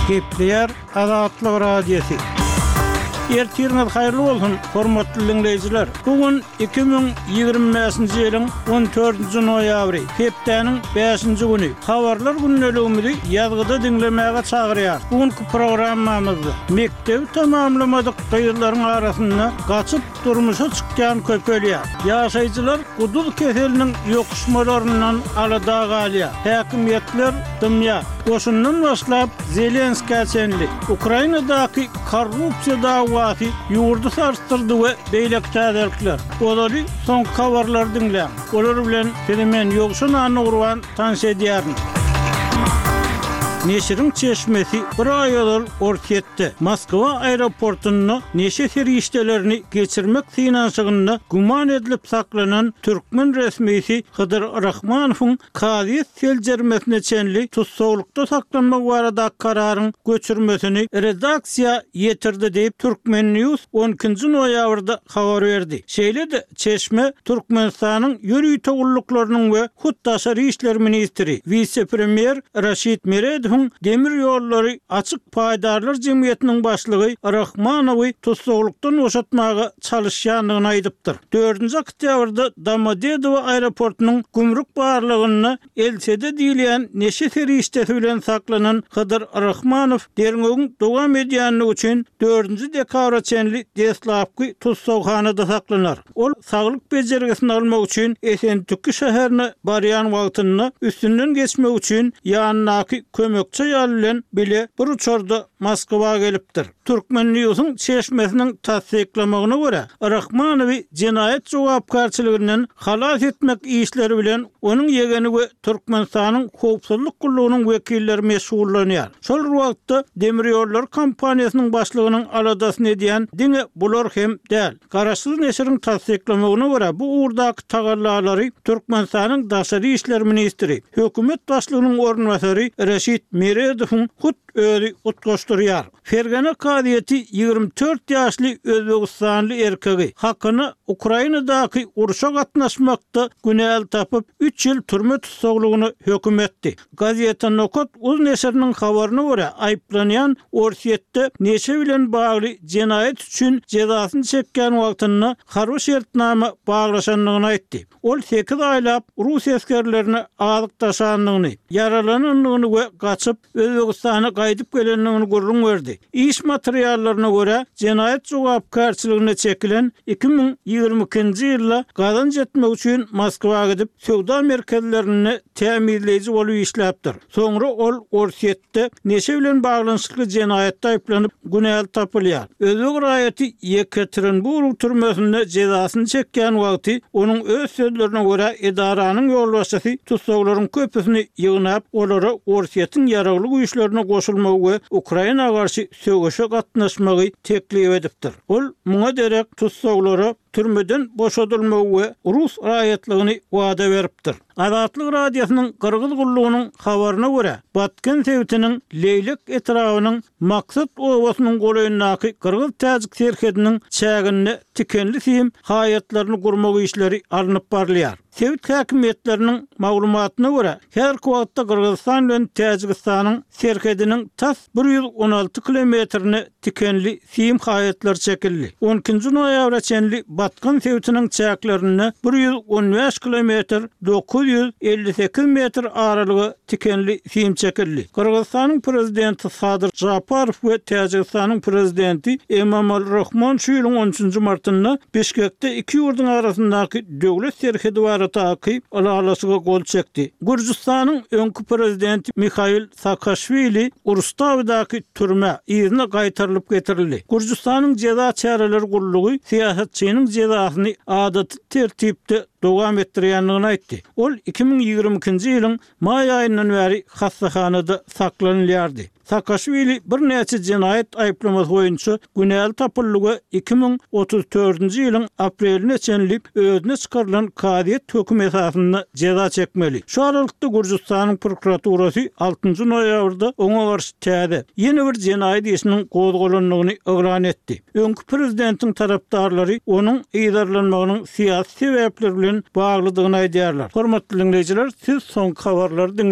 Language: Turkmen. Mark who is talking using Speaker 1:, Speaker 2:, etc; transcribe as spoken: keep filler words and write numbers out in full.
Speaker 1: Gepleyer Azatlyk Radiosu. Ertiriniz hayırlı olsun, hormatly dinleyijiler. Bugün iki bin ýygrimiňji ýylyň on dördünji noýabry, hepdeniň beşinji güni. Habarlar günnäligimizi ýazgyda dinlemäge çagyrýar. Bugünkü programmamyzda mektep tamamlamadyk gyýyllaryň arasynda gaçyp durmuşa çykýan köpelýär. Ýaşaýjylar gudul keseliniň ýokuşmalaryndan alada galýar. Häkimetler dümýa Oşundan başlap Zelenskiýa çenli Ukrainadaky korrupsiýa dawaty ýurdu sarstyrdy we beýlekçälikler. Olary soň habarlar dinleýär. Olar bilen fenomen ýokşuny urwan tanış edýärmi? Neşirin çeşmesi bir ayolal orketdi. Moskva aeroportuna neşe feriştelerini geçirmek finançygynda guman edilip saklanan Türkmen resmisi Hıdır Rahmanov'un Kadiyet selcermesine çenli tutsaqlykda saklanmak barada kararın göçürmesini redaksiya yetirdi deyip Türkmen News on ikinji noýabrda habar berdi. Şeýle-de Çeşme Türkmenistanyň ýörüý togullyklarynyň we Hutdaşary işler ministri vice-premier Raşid Meredov Demir ýollary açyk paýdarlar jemgyýetiniň başlygy Rahmanowy tutsaqlykdan boşatmaga çalışýanlygyny aýdypdyr. dördünji oktýabrda Domodedowo aeroportunyň gümrük barlygyny Elsede diýilen neşe feriştesi bilen saklanan Hıdır Rahmanov derňegiň dowam edýänligi üçin dördünji dekabra çenli Deslavky tutsaqhanada saklanar. Ol saglyk bejergisini almak üçin Esentükki şäherine barýan wagtyny üstünden geçmek üçin ýanynaky kömek Çayallen bile bir uçarda Moskova gelipdir. Türkmen News'un çeşmesinin tasdiklamagyna görä, Rahmanowy jinayet jogapkarçylygynyň halas etmek işleri bilen onun ýegeni we Türkmenistanyň howpsuzlyk gullugynyň wekilleri mesullanýar. Şol wagtda Demir ýollar kompaniýasynyň başlygynyň aladasyny edýän diňe bular hem däl. Garaşly neşiriň tasdiklamagyna görä, bu urdak tagallalary Türkmenistanyň daşary işler ministri, hökümet başlygynyň ornwasary Raşid Meredow'un hut öri utgoşturýar. Fergana Kadiyeti ýygrimi dört ýaşly Özbegistanly erkegi hakyny Ukrainadaky uruşa gatnaşmakda günäl tapyp üç ýyl türme tutsaqlygyny höküm etdi. Gazeta Nokot uz neşiriniň habaryna görä, aýplanýan Orsiýetde neşe bilen bagly jinayet üçin jezasyny çekýän wagtyny harby şertnama baglaşanlygyny aýtdy. Ol sekiz aýlap Rus eskerlerini alyp taşanlygyny, yaralananlygyny we gaçyp Özbegistana gaýdyp gelenligini gurrun berdi. İş materiallaryna görä, jinayet jogapkarçylygyna çekilen iki bin ýygrimi ikinji ýylda gazanç etmek üçin Moskwaga gidip sowda merkezlerini tämirleýiji bolup işläpdir. Soňra ol Orsiýetde neşe bilen baglanyşykly jinayetde aýplanyp günäl tapylýar. Özbek raýaty Yekaterinburg türmesinde jezasyny çekýän wagty onuň öz sözlerine görä edaranyň ýolbaşçysy tutsaqlaryň köpüsini ýygnap olara Orsiýetiň ýaragly güýçlerine goşulmagy we Ukraina garşy söwgeşe gatnaşmagy teklip edipdir. Ol muňa derek tutsaqlary türmeden boşadylmagy we Rus raýatlygyny wada beripdir. Azatlyk Radiosynyň Kyrgyz gullugynyň habaryna görä, Batken sewtiniň Leýlek etrawynyň maksat owasynyň goýundaky Kyrgyz täzik serkediniň çägini tikenli film haýatlaryny gurmak işleri alınıp barlýar. Sewt häkimetleriniň maglumatyna görä, her wagtda Kyrgyzstan bilen Täjikistanyň serkediniň tas bir ýüz on alty kilometrini tikenli film haýatlar çekildi. on ikinji noýabra çenli Batken sewtiniň çäklerini bir ýüz on beş kilometr dokuz ýüz elli sekiz metr aralygy tikenli film çekildi. Kyrgyzstanyň prezidenti Sadyr Japarow we Täjikistanyň prezidenti Emomali Rahmon şu ýylyň on üçünji martynda Bişkekde iki ýurduň arasyndaky döwlet serhedi barataky alalasıga gol çekdi. Gürjistanyň öňkü prezidenti Mikhail Saakashvili Urustawdaky türme ýerine gaýtarylyp getirildi. Gürjistanyň jeza çäreleri gullugy siýasatçynyň jezasyny adaty tertipde dowam etdirýänligini aýtdy. Ol iki bin ýygrimi ikinji ýylyň may aýyndan bäri hastahanada saklanýardy. Saakashvili bir näçe jinayet aýplamasy boýunça günäl tapyllygy iki bin otuz dördünji ýylyň apreline çenlip özüne çykarylan kadiyet höküm esasyna ceza çekmeli. Şu aralykda Gürjistanyň prokuraturasy altynji noýabrda oňa garşy täze ýeni bir jinayet işiniň gozgolanlygyny oglan etdi. Öňkü prezidentiň tarapdarlary onuň ýydarlanmagynyň siýasy sebäpleri bilen baglydygyny aýdýarlar. Hormatly dinleýijiler, siz soň habarlary